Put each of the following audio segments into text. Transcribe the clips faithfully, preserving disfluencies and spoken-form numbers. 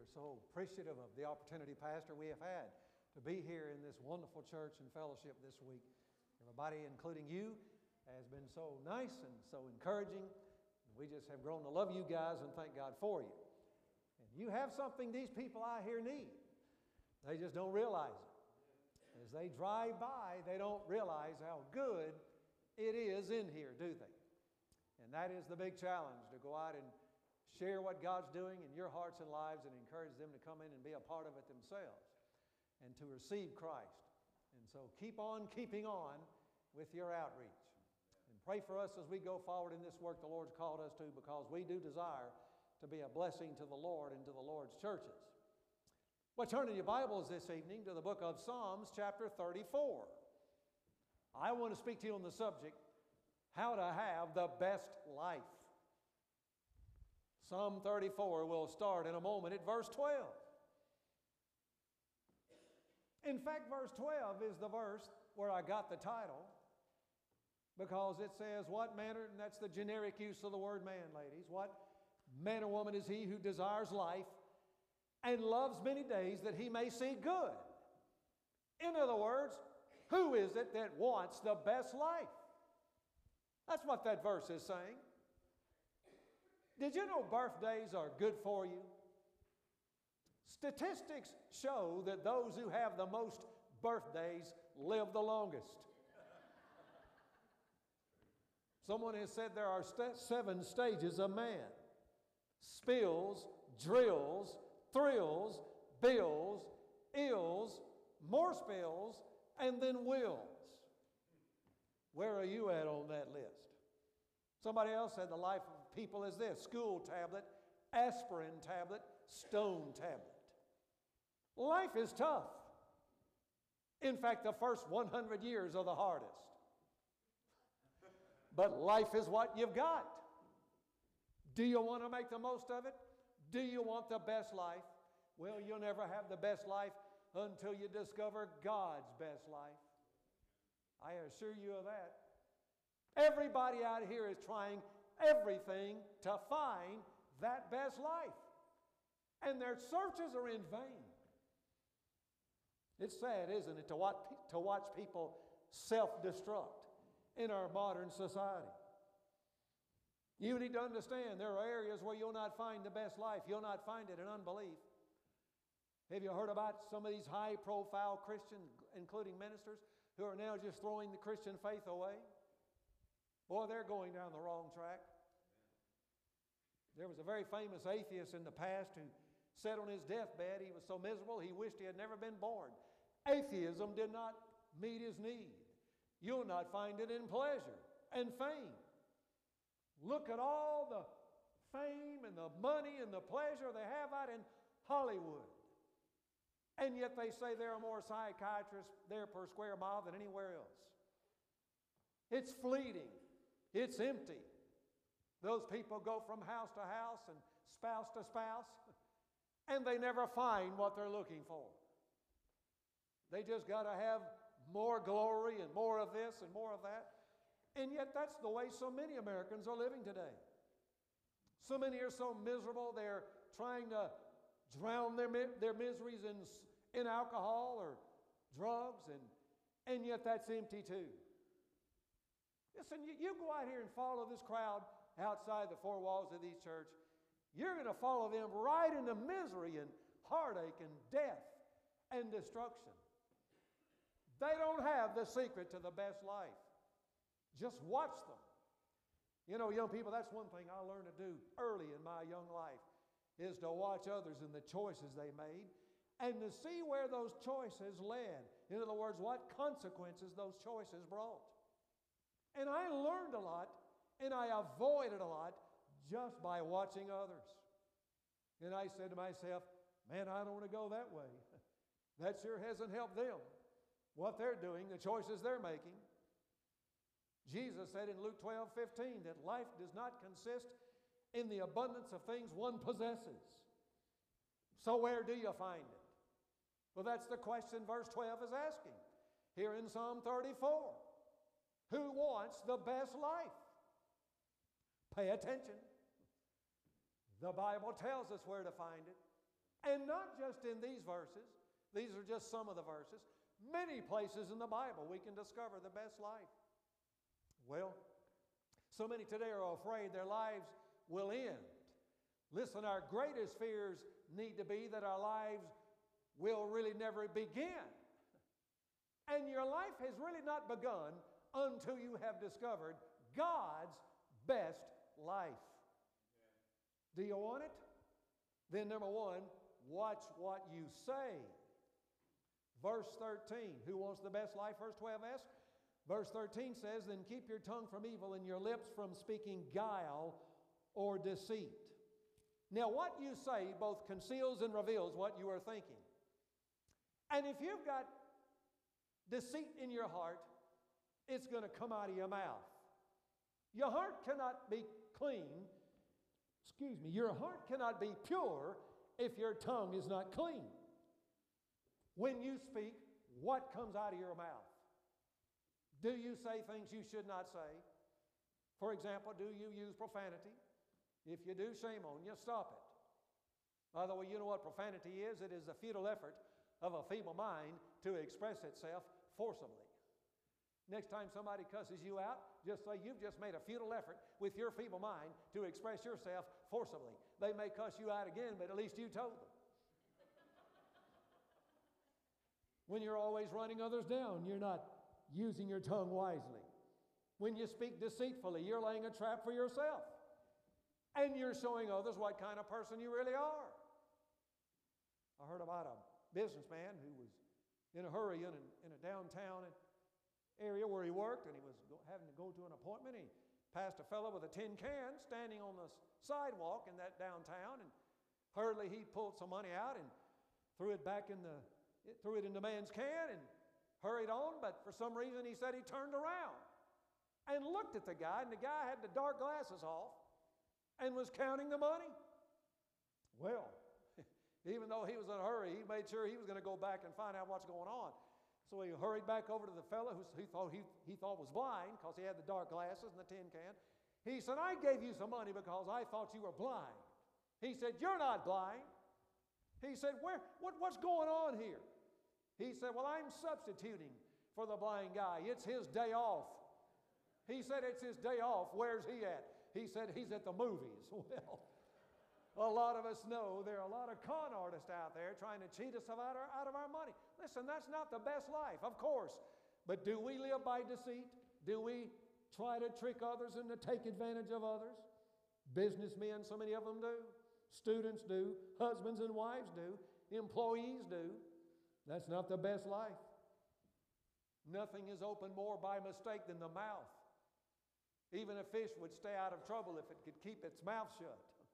so appreciative of the opportunity, Pastor, we have had to be here in this wonderful church and fellowship this week. Everybody, including you, has been so nice and so encouraging. We just have grown to love you guys and thank God for you. And you have something these people out here need. They just don't realize it. As they drive by, they don't realize how good it is in here, do they? And that is the big challenge, to go out and share what God's doing in your hearts and lives and encourage them to come in and be a part of it themselves and to receive Christ. And so keep on keeping on with your outreach. And pray for us as we go forward in this work the Lord's called us to, because we do desire to be a blessing to the Lord and to the Lord's churches. Well, turn in your Bibles this evening to the book of Psalms, chapter thirty-four. I want to speak to you on the subject, how to have the best life. Psalm thirty-four will start in a moment at verse twelve. In fact, verse twelve is the verse where I got the title, because it says, what manner, and that's the generic use of the word man, ladies, what man or woman is he who desires life and loves many days that he may see good? In other words, who is it that wants the best life? That's what that verse is saying. Did you know birthdays are good for you? Statistics show that those who have the most birthdays live the longest. Someone has said there are st- seven stages of man: spills, drills, thrills, bills, ills, more spills, and then wills. Where are you at on that list? Somebody else said the life of people is this: school tablet, aspirin tablet, stone tablet. Life is tough. In fact, the first one hundred years are the hardest. But life is what you've got. Do you want to make the most of it? Do you want the best life? Well, you'll never have the best life until you discover God's best life. I assure you of that. Everybody out here is trying everything to find that best life. And their searches are in vain. It's sad, isn't it, to watch, to watch people self-destruct in our modern society. You need to understand there are areas where you'll not find the best life. You'll not find it in unbelief. Have you heard about some of these high-profile Christians, including ministers, who are now just throwing the Christian faith away? Boy, they're going down the wrong track. There was a very famous atheist in the past who said on his deathbed he was so miserable he wished he had never been born. Atheism did not meet his need. You'll not find it in pleasure and fame. Look at all the fame and the money and the pleasure they have out in Hollywood. And yet they say there are more psychiatrists there per square mile than anywhere else. It's fleeting. It's empty. Those people go from house to house and spouse to spouse, and they never find what they're looking for. They just got to have more glory and more of this and more of that. And yet that's the way so many Americans are living today. So many are so miserable, they're trying to drown their, their miseries in, in alcohol or drugs, and, and yet that's empty too. Listen, you, you go out here and follow this crowd outside the four walls of these church, you're going to follow them right into misery and heartache and death and destruction. They don't have the secret to the best life. Just watch them. You know, young people, that's one thing I learned to do early in my young life, is to watch others and the choices they made and to see where those choices led. In other words, what consequences those choices brought. And I learned a lot, and I avoided a lot just by watching others. And I said to myself, man, I don't want to go that way. That sure hasn't helped them. What they're doing, the choices they're making. Jesus said in Luke twelve fifteen that life does not consist in the abundance of things one possesses. So where do you find it? Well, that's the question verse twelve is asking here in Psalm thirty-four. Who wants the best life? Pay attention. The Bible tells us where to find it. And not just in these verses. These are just some of the verses. Many places in the Bible we can discover the best life. Well, so many today are afraid their lives will end. Listen, our greatest fears need to be that our lives will really never begin. And your life has really not begun until you have discovered God's best life. Do you want it? Then number one, watch what you say. Verse thirteen, who wants the best life? Verse twelve asks. Verse thirteen says, then keep your tongue from evil and your lips from speaking guile or deceit. Now what you say both conceals and reveals what you are thinking. And if you've got deceit in your heart, it's going to come out of your mouth. Your heart cannot be clean, excuse me, your heart cannot be pure if your tongue is not clean. When you speak, what comes out of your mouth? Do you say things you should not say? For example, do you use profanity? If you do, shame on you, stop it. By the way, you know what profanity is? It is the futile effort of a feeble mind to express itself forcibly. Next time somebody cusses you out, just say you've just made a futile effort with your feeble mind to express yourself forcibly. They may cuss you out again, but at least you told them. When you're always running others down, you're not using your tongue wisely. When you speak deceitfully, you're laying a trap for yourself. And you're showing others what kind of person you really are. I heard about a businessman who was in a hurry in a, in a downtown area where he worked, and he was go, having to go to an appointment. He passed a fellow with a tin can standing on the sidewalk in that downtown, and hurriedly he pulled some money out and threw it back in the threw it in the man's can and hurried on. But for some reason he said he turned around and looked at the guy, and the guy had the dark glasses off and was counting the money. Well, even though he was in a hurry, he made sure he was going to go back and find out what's going on. So he hurried back over to the fellow who he thought, he, he thought was blind because he had the dark glasses and the tin can. He said, I gave you some money because I thought you were blind. He said, you're not blind. He said, Where, what, what's going on here? He said, well, I'm substituting for the blind guy. It's his day off. He said, it's his day off. Where's he at? He said, he's at the movies. Well, a lot of us know there are a lot of con artists out there trying to cheat us out of, our, out of our money. Listen, that's not the best life, of course. But do we live by deceit? Do we try to trick others and to take advantage of others? Businessmen, so many of them do. Students do. Husbands and wives do. Employees do. That's not the best life. Nothing is opened more by mistake than the mouth. Even a fish would stay out of trouble if it could keep its mouth shut.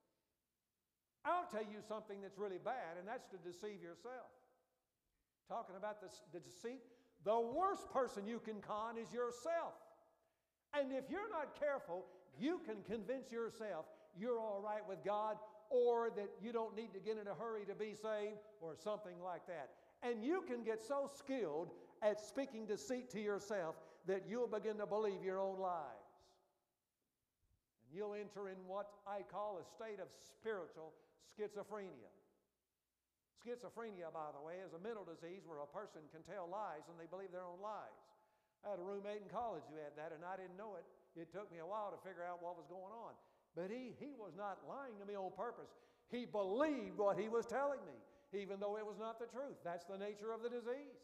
I'll tell you something that's really bad, and that's to deceive yourself. Talking about the, the deceit, the worst person you can con is yourself. And if you're not careful, you can convince yourself you're all right with God, or that you don't need to get in a hurry to be saved, or something like that. And you can get so skilled at speaking deceit to yourself that you'll begin to believe your own lies. And you'll enter in what I call a state of spiritual schizophrenia. Schizophrenia, by the way, is a mental disease where a person can tell lies and they believe their own lies. I had a roommate in college who had that, and I didn't know it. It took me a while to figure out what was going on. But he, he was not lying to me on purpose. He believed what he was telling me, even though it was not the truth. That's the nature of the disease.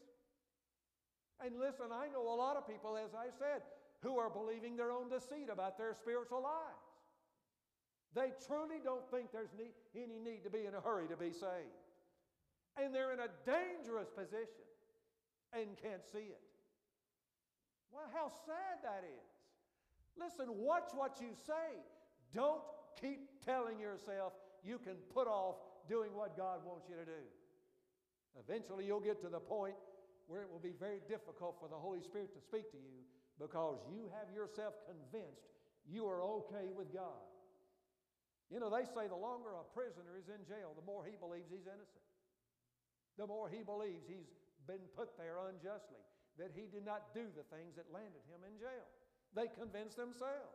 And listen, I know a lot of people, as I said, who are believing their own deceit about their spiritual lives. They truly don't think there's need, any need to be in a hurry to be saved. And they're in a dangerous position and can't see it. Well, how sad that is. Listen, watch what you say. Don't keep telling yourself you can put off doing what God wants you to do. Eventually you'll get to the point where it will be very difficult for the Holy Spirit to speak to you because you have yourself convinced you are okay with God. You know, they say the longer a prisoner is in jail, the more he believes he's innocent. The more he believes he's been put there unjustly, that he did not do the things that landed him in jail. They convince themselves.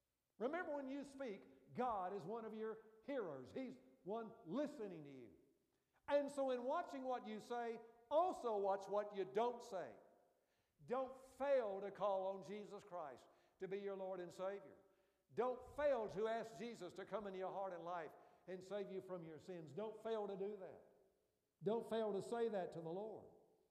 Remember, when you speak, God is one of your hearers. He's one listening to you. And so in watching what you say, also watch what you don't say. Don't fail to call on Jesus Christ to be your Lord and Savior. Don't fail to ask Jesus to come into your heart and life and save you from your sins. Don't fail to do that. Don't fail to say that to the Lord.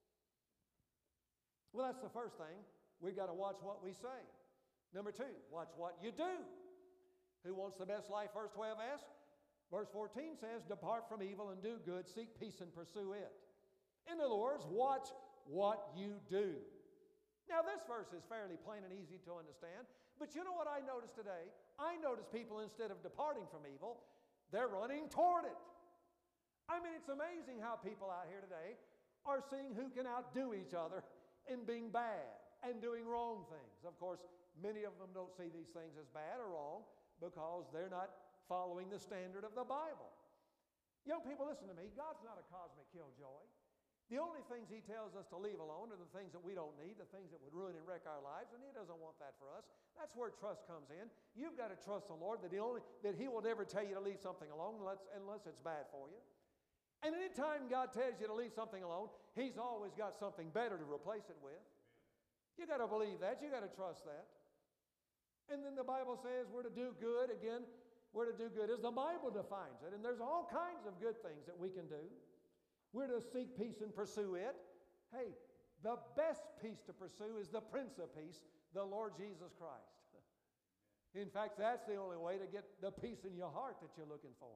Well, that's the first thing. We've got to watch what we say. Number two, watch what you do. Who wants the best life? Verse twelve asks. Verse fourteen says, depart from evil and do good, seek peace and pursue it. In other words, watch what you do. Now, this verse is fairly plain and easy to understand, but you know what I noticed today? I noticed people, instead of departing from evil, they're running toward it. I mean, it's amazing how people out here today are seeing who can outdo each other in being bad and doing wrong things. Of course, many of them don't see these things as bad or wrong because they're not following the standard of the Bible. Young people, listen to me. God's not a cosmic killjoy. The only things He tells us to leave alone are the things that we don't need, the things that would ruin and wreck our lives, and He doesn't want that for us. That's where trust comes in. You've got to trust the Lord that He, only, that he will never tell you to leave something alone unless, unless it's bad for you. And anytime God tells you to leave something alone, He's always got something better to replace it with. You've got to believe that. You've got to trust that. And then the Bible says we're to do good. Again, we're to do good as the Bible defines it. And there's all kinds of good things that we can do. We're to seek peace and pursue it. Hey, the best peace to pursue is the Prince of Peace, the Lord Jesus Christ. In fact, that's the only way to get the peace in your heart that you're looking for.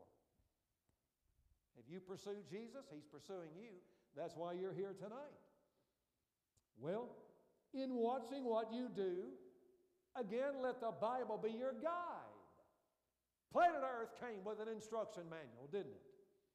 If you pursue Jesus, He's pursuing you. That's why you're here tonight. Well, in watching what you do, again, let the Bible be your guide. Planet Earth came with an instruction manual, didn't it?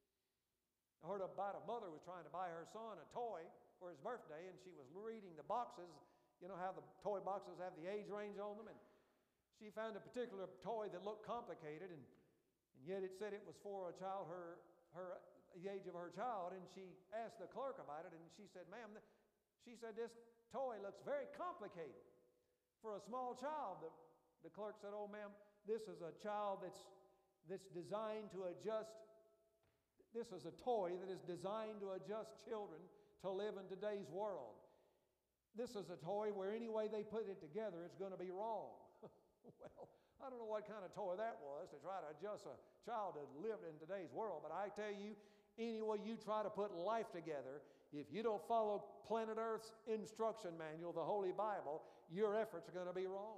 I heard about a mother was trying to buy her son a toy for his birthday, and she was reading the boxes. You know how the toy boxes have the age range on them? And she found a particular toy that looked complicated, and, and yet it said it was for a child her, her, the age of her child, and she asked the clerk about it, and she said, ma'am, she said, this toy looks very complicated for a small child. The, the clerk said, oh, ma'am, this is a child that's, that's designed to adjust. This is a toy that is designed to adjust children to live in today's world. This is a toy where any way they put it together, it's going to be wrong. Well, I don't know what kind of toy that was to try to adjust a child to live in today's world, but I tell you, any way you try to put life together, if you don't follow planet Earth's instruction manual, the Holy Bible, your efforts are going to be wrong.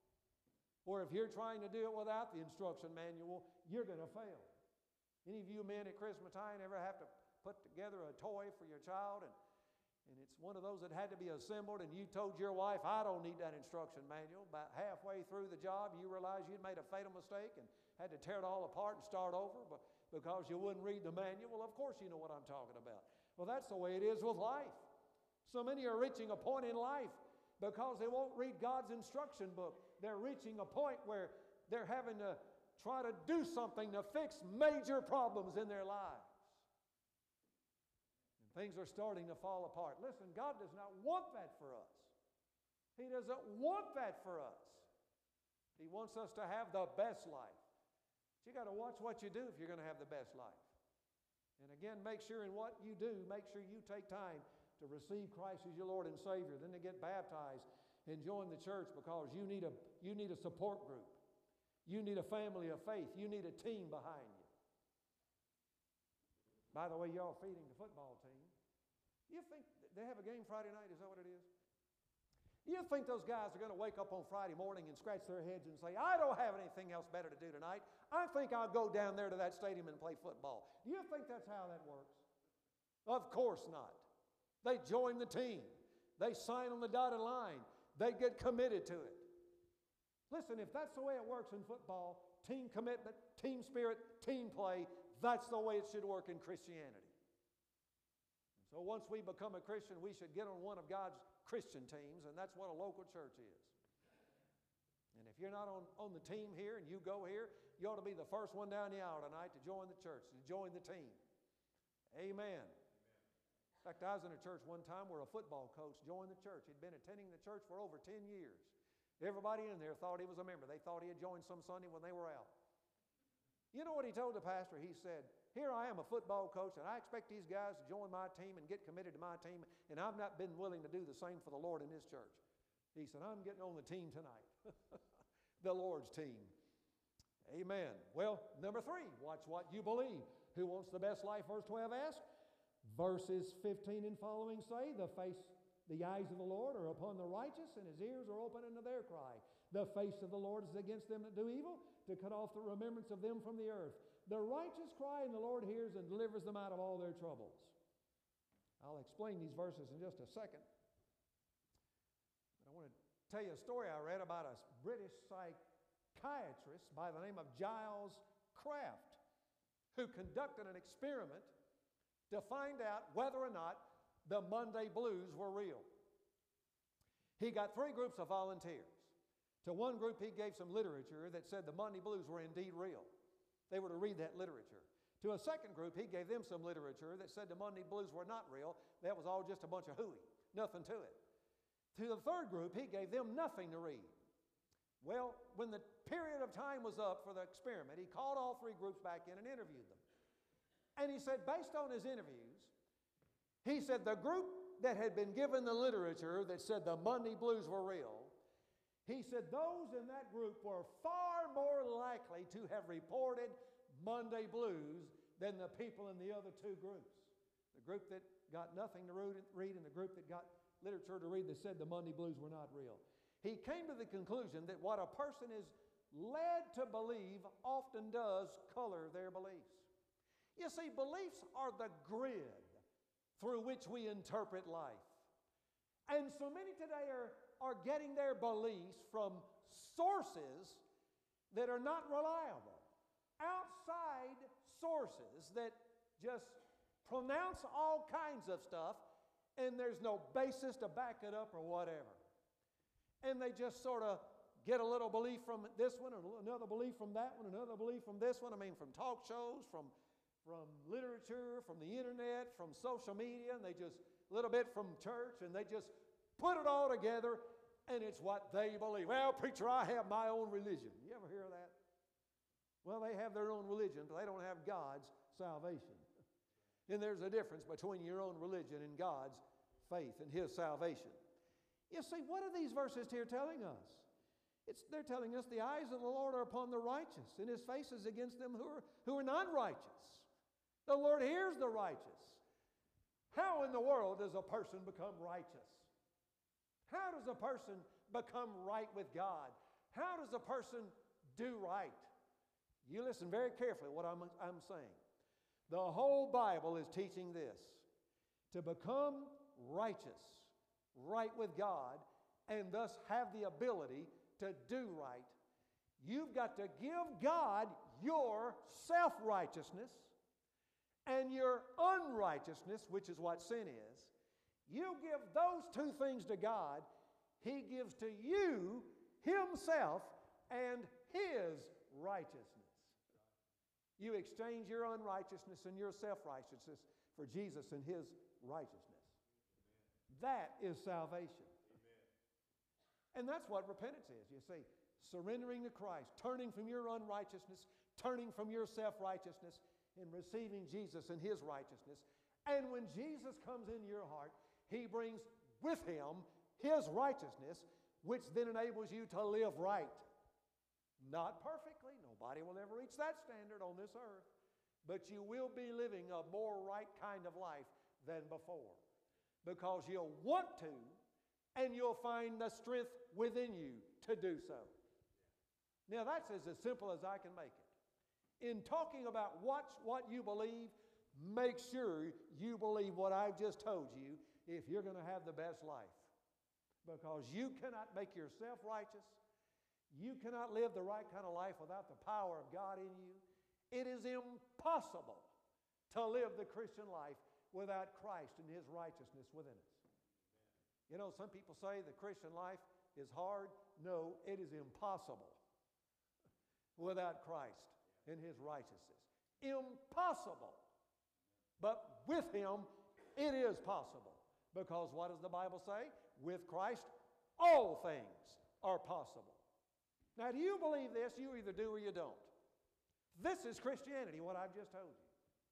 Or if you're trying to do it without the instruction manual, you're going to fail. Any of you men at Christmas time ever have to put together a toy for your child, and, and it's one of those that had to be assembled, and you told your wife, I don't need that instruction manual. About halfway through the job, you realized you'd made a fatal mistake and had to tear it all apart and start over but because you wouldn't read the manual. Well, of course you know what I'm talking about. Well, that's the way it is with life. So many are reaching a point in life because they won't read God's instruction book. They're reaching a point where they're having to try to do something to fix major problems in their lives. And things are starting to fall apart. Listen, God does not want that for us. He doesn't want that for us. He wants us to have the best life. But you got to watch what you do if you're going to have the best life. And again, make sure in what you do, make sure you take time to receive Christ as your Lord and Savior, then to get baptized and join the church, because you need a, you need a support group. You need a family of faith. You need a team behind you. By the way, y'all feeding the football team. You think they have a game Friday night? Is that what it is? You think those guys are going to wake up on Friday morning and scratch their heads and say, I don't have anything else better to do tonight. I think I'll go down there to that stadium and play football. Do you think that's how that works? Of course not. They join the team. They sign on the dotted line. They get committed to it. Listen, if that's the way it works in football, team commitment, team spirit, team play, that's the way it should work in Christianity. And so once we become a Christian, we should get on one of God's Christian teams, and that's what a local church is. And if you're not on, on the team here and you go here, you ought to be the first one down the aisle tonight to join the church, to join the team. Amen. In fact, I was in a church one time where a football coach joined the church. He'd been attending the church for over ten years. Everybody in there thought he was a member. They thought he had joined some Sunday when they were out. You know what he told the pastor? He said, here I am, a football coach, and I expect these guys to join my team and get committed to my team, and I've not been willing to do the same for the Lord in this church. He said, I'm getting on the team tonight, the Lord's team. Amen. Well, number three, watch what you believe. Who wants the best life? Verse twelve asks. Verses fifteen and following say, the face, the eyes of the Lord are upon the righteous, and his ears are open unto their cry. The face of the Lord is against them that do evil, to cut off the remembrance of them from the earth. The righteous cry, and the Lord hears and delivers them out of all their troubles. I'll explain these verses in just a second. But I want to tell you a story I read about a British psychiatrist by the name of Giles Kraft, who conducted an experiment to find out whether or not the Monday blues were real. He got three groups of volunteers. To one group, he gave some literature that said the Monday blues were indeed real. They were to read that literature. To a second group, he gave them some literature that said the Monday blues were not real. That was all just a bunch of hooey, nothing to it. To the third group, he gave them nothing to read. Well, when the period of time was up for the experiment, he called all three groups back in and interviewed them. And he said, based on his interviews, he said the group that had been given the literature that said the Monday blues were real, he said those in that group were far more likely to have reported Monday blues than the people in the other two groups. The group that got nothing to read and the group that got literature to read that said the Monday blues were not real. He came to the conclusion that what a person is led to believe often does color their beliefs. You see, beliefs are the grid through which we interpret life. And so many today are, are getting their beliefs from sources that are not reliable, outside sources that just pronounce all kinds of stuff, and there's no basis to back it up or whatever. And they just sort of get a little belief from this one, another belief from that one, another belief from this one. I mean, from talk shows, from, from literature, from the internet, from social media, and they just, a little bit from church, and they just put it all together, and it's what they believe. Well, preacher, I have my own religion. You ever hear of that? Well, they have their own religion, but they don't have God's salvation. And there's a difference between your own religion and God's faith and His salvation. You see, what are these verses here telling us? It's, they're telling us the eyes of the Lord are upon the righteous, and His face is against them who are, who are not righteous. The Lord hears the righteous. How in the world does a person become righteous? How does a person become right with God? How does a person do right? You listen very carefully to what I'm, I'm saying. The whole Bible is teaching this. To become righteous, right with God, and thus have the ability to do right, you've got to give God your self-righteousness and your unrighteousness, which is what sin is. You give those two things to God, He gives to you Himself and His righteousness. You exchange your unrighteousness and your self-righteousness for Jesus and His righteousness. Amen. That is salvation. Amen. And that's what repentance is, you see. Surrendering to Christ, turning from your unrighteousness, turning from your self-righteousness, and receiving Jesus and His righteousness. And when Jesus comes into your heart, He brings with Him His righteousness, which then enables you to live right. Not perfectly. Nobody will ever reach that standard on this earth. But you will be living a more right kind of life than before. Because you'll want to, and you'll find the strength within you to do so. Now that's as, as simple as I can make it. In talking about what, what you believe, make sure you believe what I've just told you if you're going to have the best life. Because you cannot make yourself righteous. You cannot live the right kind of life without the power of God in you. It is impossible to live the Christian life without Christ and His righteousness within us. You know, some people say the Christian life is hard. No, it is impossible without Christ and His righteousness. Impossible. But with Him, it is possible. Because what does the Bible say? With Christ, all things are possible. Now, do you believe this? You either do or you don't. This is Christianity, what I've just told you.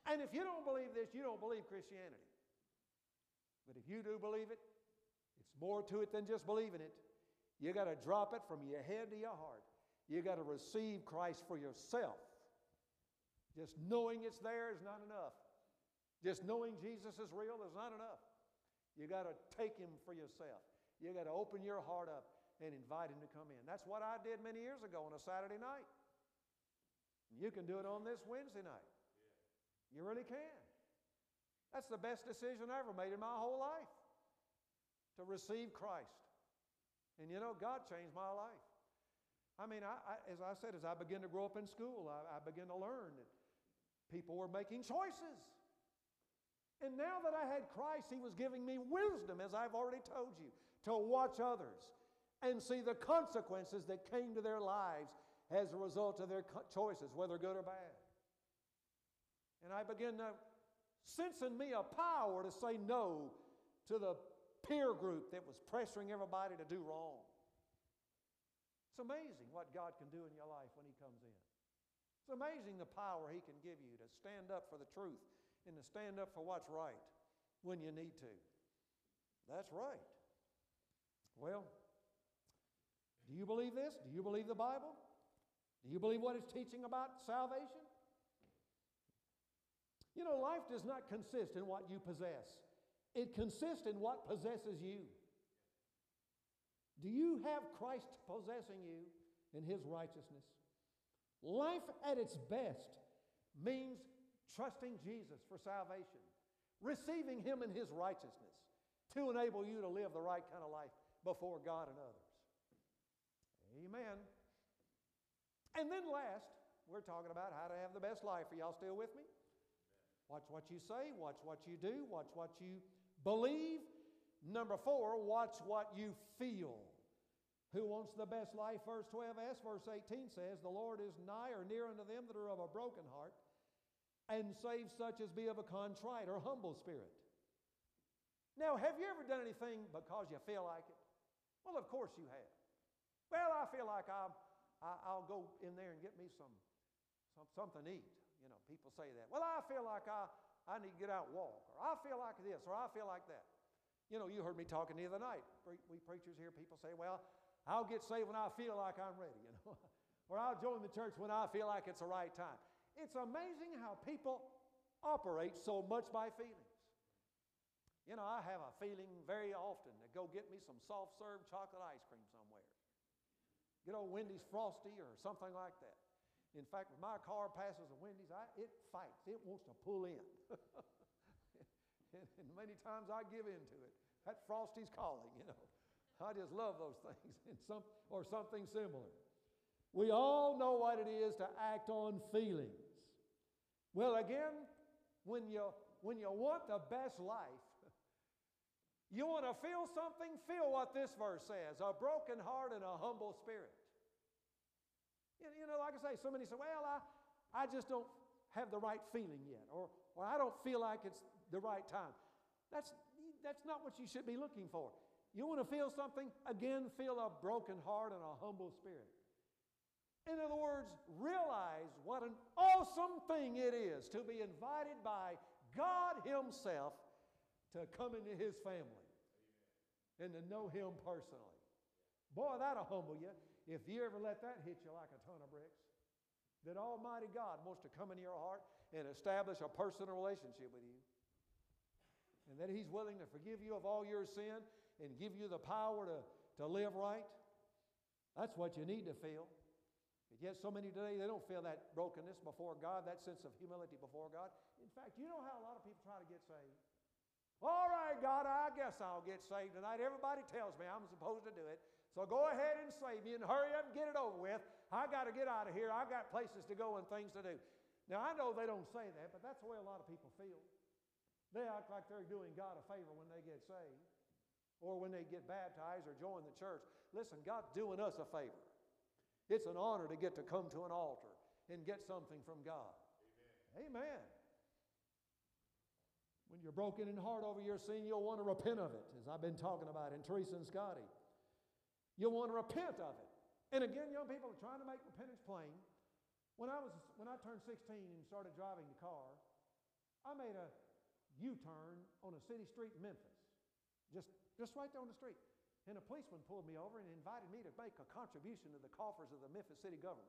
And if you don't believe this, you don't believe Christianity. But if you do believe it, it's more to it than just believing it. You got to drop it from your head to your heart. You got to receive Christ for yourself. Just knowing it's there is not enough. Just knowing Jesus is real is not enough. You got to take Him for yourself. You got to open your heart up and invite Him to come in. That's what I did many years ago on a Saturday night. You can do it on this Wednesday night. You really can. That's the best decision I ever made in my whole life, to receive Christ. And you know, God changed my life. I mean, I, I, as I said, as I began to grow up in school, I, I began to learn that people were making choices. And now that I had Christ, He was giving me wisdom, as I've already told you, to watch others and see the consequences that came to their lives as a result of their choices, whether good or bad. And I began to sense in me a power to say no to the peer group that was pressuring everybody to do wrong. It's amazing what God can do in your life when He comes in. It's amazing the power He can give you to stand up for the truth and to stand up for what's right when you need to. That's right. Well, do you believe this? Do you believe the Bible? Do you believe what it's teaching about salvation? You know, life does not consist in what you possess. It consists in what possesses you. Do you have Christ possessing you in His righteousness? Life at its best means trusting Jesus for salvation, receiving Him in His righteousness to enable you to live the right kind of life before God and others. Amen. And then last, we're talking about how to have the best life. Are y'all still with me? Watch what you say, watch what you do, watch what you believe. Number four, watch what you feel. Who wants the best life? Verse twelve s, verse eighteen says, the Lord is nigh or near unto them that are of a broken heart, and save such as be of a contrite or humble spirit. Now, have you ever done anything because you feel like it? Well, of course you have. Well, I feel like I'll, I'll go in there and get me some, some something to eat. You know, people say that. Well, I feel like I, I need to get out and walk, or I feel like this, or I feel like that. You know, you heard me talking the other night. We preachers hear people say, well, I'll get saved when I feel like I'm ready, you know. Or I'll join the church when I feel like it's the right time. It's amazing how people operate so much by feelings. You know, I have a feeling very often to go get me some soft-serve chocolate ice cream somewhere. Get old Wendy's Frosty or something like that. In fact, when my car passes a Wendy's, I, it fights. It wants to pull in. and, and many times I give in to it. That Frosty's calling, you know. I just love those things, and some, or something similar. We all know what it is to act on feelings. Well, again, when you, when you want the best life, you want to feel something, feel what this verse says, a broken heart and a humble spirit. You know, like I say, somebody said, well, I, I just don't have the right feeling yet, or, or I don't feel like it's the right time. That's, that's not what you should be looking for. You want to feel something? Again, feel a broken heart and a humble spirit. In other words, realize what an awesome thing it is to be invited by God Himself to come into His family. Amen. And to know Him personally. Boy, that'll humble you. If you ever let that hit you like a ton of bricks, that Almighty God wants to come into your heart and establish a personal relationship with you. And that He's willing to forgive you of all your sin and give you the power to, to live right. That's what you need to feel. But yet so many today, they don't feel that brokenness before God, that sense of humility before God. In fact, you know how a lot of people try to get saved? All right, God, I guess I'll get saved tonight. Everybody tells me I'm supposed to do it. So go ahead and save me and hurry up and get it over with. I got to get out of here. I got places to go and things to do. Now, I know they don't say that, but that's the way a lot of people feel. They act like they're doing God a favor when they get saved or when they get baptized or join the church. Listen, God's doing us a favor. It's an honor to get to come to an altar and get something from God. Amen. Amen. When you're broken in heart over your sin, you'll want to repent of it, as I've been talking about in Teresa and Scotty. You'll want to repent of it. And again, young people are trying to make repentance plain. When I was when I turned sixteen and started driving the car, I made a U-turn on a city street in Memphis, just, just right there on the street. And a policeman pulled me over and invited me to make a contribution to the coffers of the Memphis city government.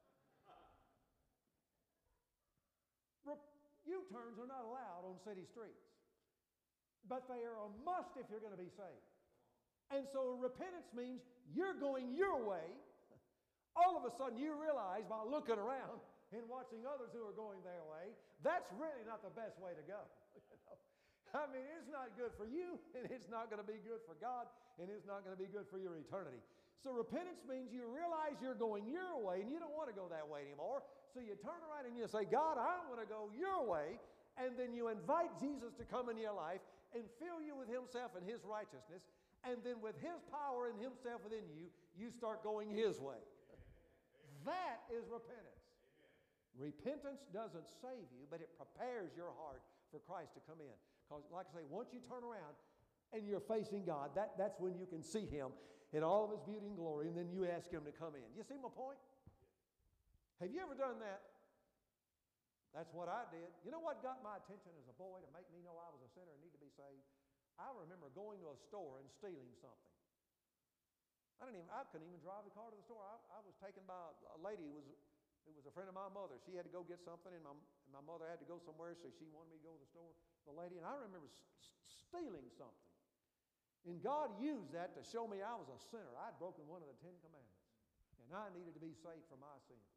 U-turns are not allowed on city streets, but they are a must if you're going to be saved. And so repentance means you're going your way. All of a sudden you realize by looking around and watching others who are going their way, that's really not the best way to go. You know? I mean, it's not good for you, and it's not going to be good for God, and it's not going to be good for your eternity. So repentance means you realize you're going your way, and you don't want to go that way anymore. So you turn around and you say, God, I want to go your way, and then you invite Jesus to come into your life and fill you with himself and his righteousness, and then with his power and himself within you, you start going his way. That is repentance. Repentance doesn't save you, but it prepares your heart for Christ to come in. Because, like I say, once you turn around and you're facing God, that, that's when you can see him in all of his beauty and glory, and then you ask him to come in. You see my point? Have you ever done that? That's what I did. You know what got my attention as a boy to make me know I was a sinner and need to be saved? I remember going to a store and stealing something. I didn't even, I couldn't even drive the car to the store. I, I was taken by a lady who was, who was a friend of my mother. She had to go get something, and my, and my mother had to go somewhere, so she wanted me to go to the store. The lady, and I remember s- stealing something. And God used that to show me I was a sinner. I'd broken one of the Ten Commandments, and I needed to be saved from my sins.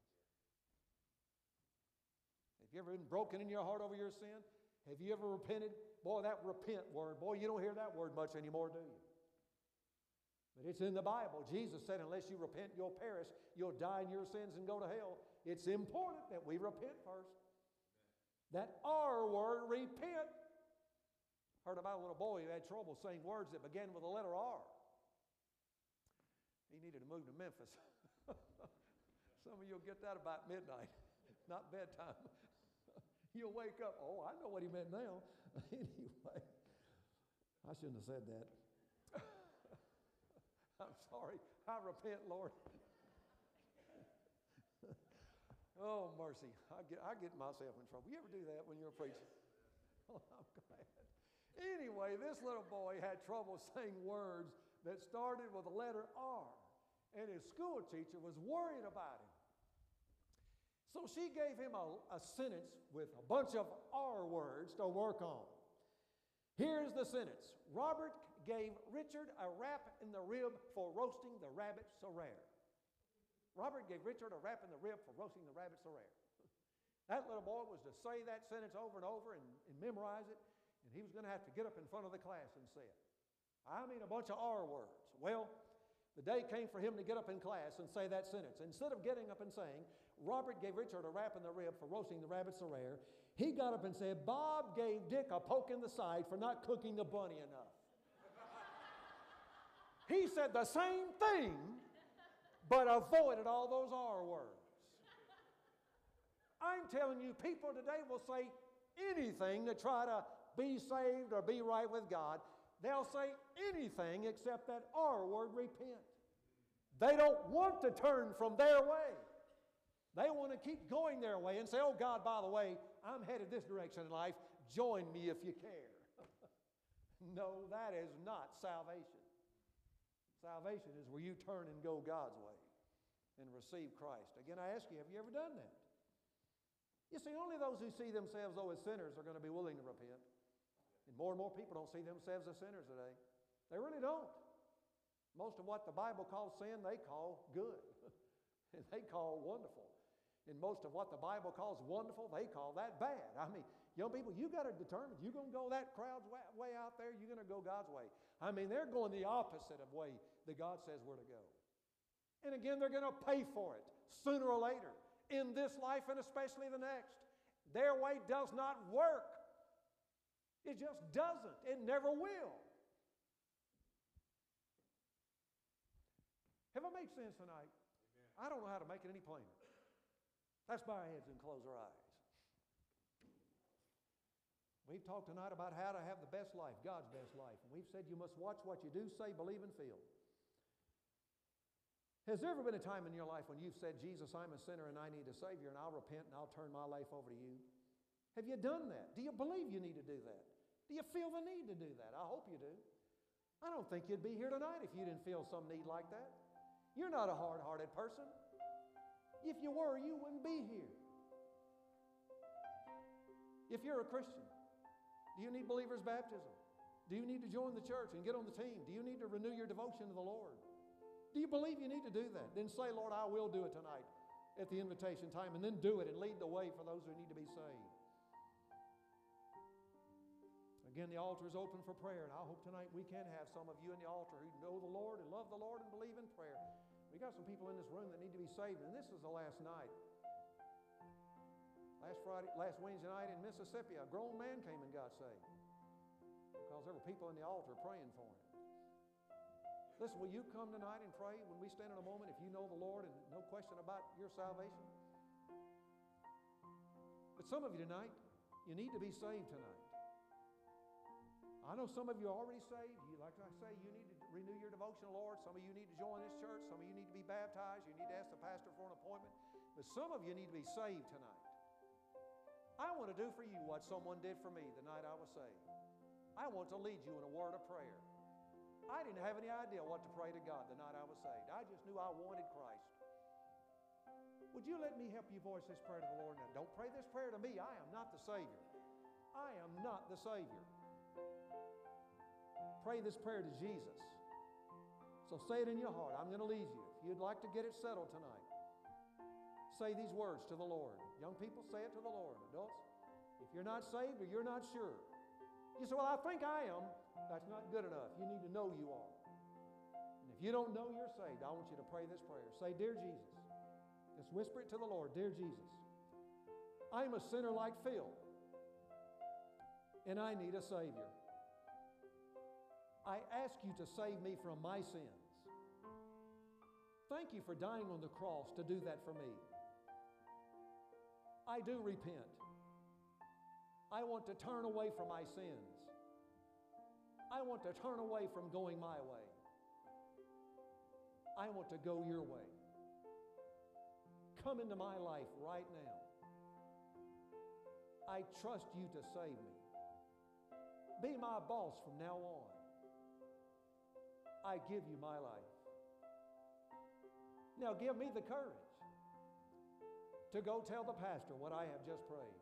Have you ever been broken in your heart over your sin? Have you ever repented? Boy, that repent word, boy, you don't hear that word much anymore, do you? But it's in the Bible. Jesus said, unless you repent, you'll perish. You'll die in your sins and go to hell. It's important that we repent first. That R word, repent. Heard about a little boy who had trouble saying words that began with the letter R. He needed to move to Memphis. Some of you will get that about midnight, not bedtime. You'll wake up, oh, I know what he meant now. Anyway, I shouldn't have said that. I'm sorry. I repent, Lord. Oh, mercy. I get, I get myself in trouble. You ever do that when you're preaching? Oh, I'm glad. Anyway, this little boy had trouble saying words that started with the letter R, and his school teacher was worried about him. So she gave him a, a sentence with a bunch of R words to work on. Here's the sentence. Robert gave Richard a rap in the rib for roasting the rabbit so rare. Robert gave Richard a rap in the rib for roasting the rabbit so rare. That little boy was to say that sentence over and over and, and memorize it, and he was going to have to get up in front of the class and say it. I mean, a bunch of R words. Well, the day came for him to get up in class and say that sentence. Instead of getting up and saying, Robert gave Richard a rap in the rib for roasting the rabbit so rare, he got up and said, Bob gave Dick a poke in the side for not cooking the bunny enough. He said the same thing, but avoided all those R words. I'm telling you, people today will say anything to try to be saved or be right with God. They'll say anything except that R word, repent. They don't want to turn from their way. They want to keep going their way and say, oh God, by the way, I'm headed this direction in life. Join me if you care. No, that is not salvation. Salvation is where you turn and go God's way and receive Christ. Again, I ask you, have you ever done that? You see, only those who see themselves, though, as sinners are going to be willing to repent. And more and more people don't see themselves as sinners today. They really don't. Most of what the Bible calls sin, they call good. And they call wonderful. And most of what the Bible calls wonderful, they call that bad. I mean, young people, you got to determine, you're going to go that crowd's way, way out there, you're going to go God's way. I mean, they're going the opposite of way that God says we're to go. And again, they're going to pay for it sooner or later, in this life and especially the next. Their way does not work. It just doesn't. It never will. Have I made sense tonight? Amen. I don't know how to make it any plainer. Let's bow our heads and close our eyes. We've talked tonight about how to have the best life, God's best life. And we've said you must watch what you do, say, believe, and feel. Has there ever been a time in your life when you've said, Jesus, I'm a sinner and I need a Savior, and I'll repent and I'll turn my life over to you? Have you done that? Do you believe you need to do that? Do you feel the need to do that? I hope you do. I don't think you'd be here tonight if you didn't feel some need like that. You're not a hard-hearted person. If you were, you wouldn't be here. If you're a Christian, do you need believer's baptism? Do you need to join the church and get on the team? Do you need to renew your devotion to the Lord? Do you believe you need to do that? Then say, Lord, I will do it tonight at the invitation time, and then do it and lead the way for those who need to be saved. Again, the altar is open for prayer, and I hope tonight we can have some of you in the altar who know the Lord and love the Lord and believe in prayer. We got some people in this room that need to be saved, and this is the last night. Last Friday, last Wednesday night in Mississippi, a grown man came and got saved because there were people in the altar praying for him. Listen, will you come tonight and pray when we stand in a moment if you know the Lord and no question about your salvation? But some of you tonight, you need to be saved tonight. I know some of you are already saved. You, like I say, you need to renew your devotion to the Lord. Some of you need to join this church. Some of you need to be baptized. You need to ask the pastor for an appointment. But some of you need to be saved tonight. I want to do for you what someone did for me the night I was saved. I want to lead you in a word of prayer. I didn't have any idea what to pray to God the night I was saved. I just knew I wanted Christ. Would you let me help you voice this prayer to the Lord now? Don't pray this prayer to me. I am not the Savior. I am not the Savior. Pray this prayer to Jesus. So say it in your heart. I'm going to lead you. If you'd like to get it settled tonight, say these words to the Lord. Young people, say it to the Lord. Adults, if you're not saved or you're not sure, you say, well, I think I am. That's not good enough. You need to know you are. And if you don't know you're saved, I want you to pray this prayer. Say, Dear Jesus, just whisper it to the Lord. Dear Jesus, I'm a sinner like Phil, and I need a Savior. I ask you to save me from my sins. Thank you for dying on the cross to do that for me. I do repent. I want to turn away from my sins. I want to turn away from going my way. I want to go your way. Come into my life right now. I trust you to save me. Be my boss from now on. I give you my life. Now give me the courage to go tell the pastor what I have just prayed.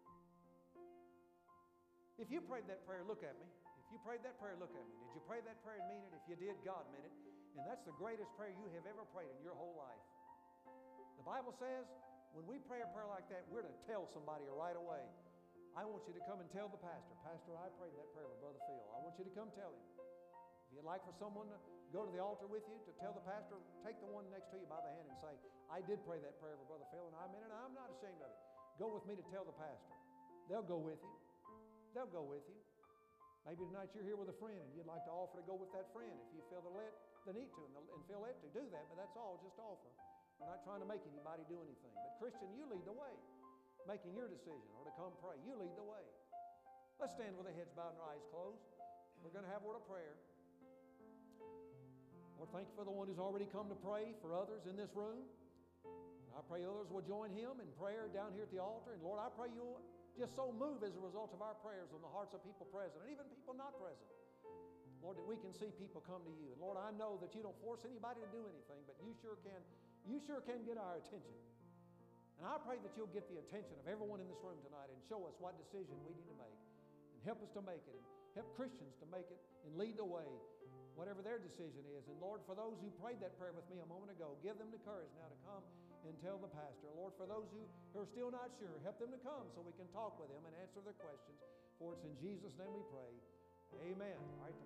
If you prayed that prayer, look at me. If you prayed that prayer, look at me. Did you pray that prayer and mean it? If you did, God meant it. And that's the greatest prayer you have ever prayed in your whole life. The Bible says when we pray a prayer like that, we're to tell somebody right away. I want you to come and tell the pastor, Pastor, I prayed that prayer with Brother Phil. I want you to come tell him. If you'd like for someone to go to the altar with you to tell the pastor, take the one next to you by the hand and say, I did pray that prayer with Brother Phil and I meant it and I'm not ashamed of it. Go with me to tell the pastor. They'll go with you. They'll go with you. Maybe tonight you're here with a friend and you'd like to offer to go with that friend if you feel the, let, the need to and, the, and feel led to do that, but that's all, just offer. We're not trying to make anybody do anything. But Christian, you lead the way, making your decision or to come pray. You lead the way. Let's stand with our heads bowed and our eyes closed. We're going to have a word of prayer. Lord, thank you for the one who's already come to pray for others in this room. And I pray others will join him in prayer down here at the altar. And Lord, I pray you'll just so move as a result of our prayers on the hearts of people present and even people not present. Lord, that we can see people come to you. And Lord, I know that you don't force anybody to do anything, but you sure can, you sure can get our attention. And I pray that you'll get the attention of everyone in this room tonight and show us what decision we need to make. And help us to make it. And help Christians to make it and lead the way, whatever their decision is. And Lord, for those who prayed that prayer with me a moment ago, give them the courage now to come and tell the pastor. Lord, for those who, who are still not sure, help them to come so we can talk with them and answer their questions. For it's in Jesus' name we pray. Amen. All right.